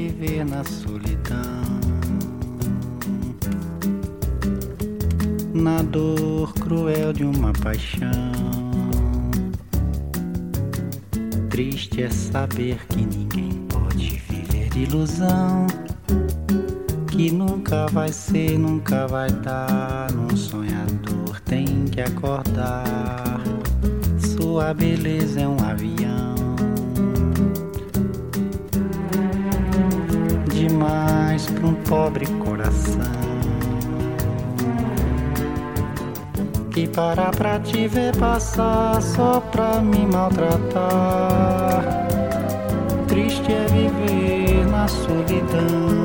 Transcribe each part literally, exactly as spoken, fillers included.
viver na solidão, na dor cruel de uma paixão. Triste é saber que ninguém pode viver de ilusão, que nunca vai ser, nunca vai dar. Num sonhador tem que acordar. Sua beleza é um avião, demais pra um pobre coração, que para pra te ver passar só pra me maltratar. Triste é viver na solidão,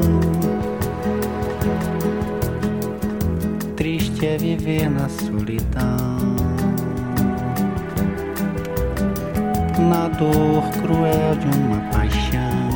triste é viver na solidão, na dor cruel de uma paixão.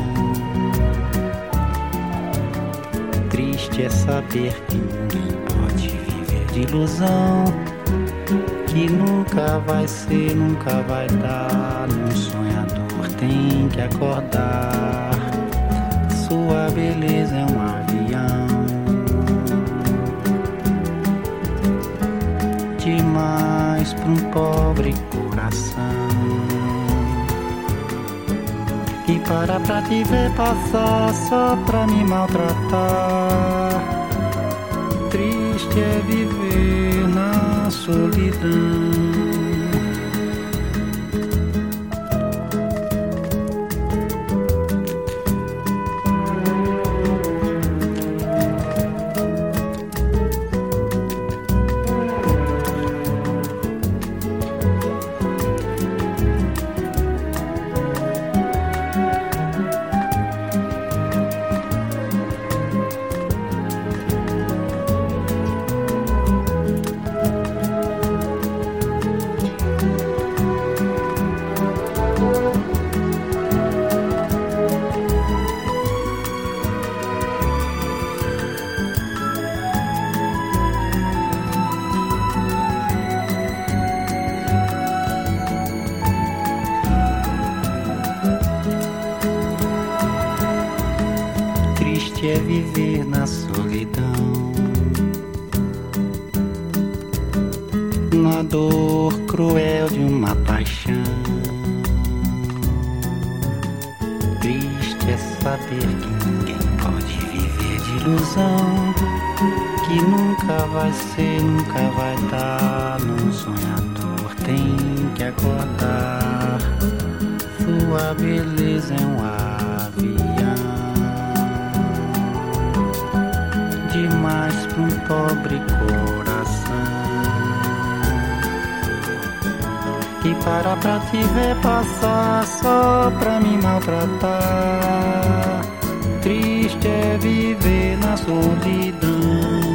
Triste é saber que ninguém pode viver de ilusão, que nunca vai ser, nunca vai dar. Num sonhador tem que acordar. Sua beleza é um avião, demais pra um pobre coração, que para pra te ver passar só pra me maltratar. Triste é viver na solidão. Triste é viver na solidão, na dor cruel de uma paixão. Triste é saber que ninguém pode viver de ilusão, que nunca vai ser, nunca vai dar. Num sonhador tem que acordar. Sua beleza é um avião, demais pra um pobre coração, que para pra te ver passar só pra me maltratar. Triste é viver na solidão.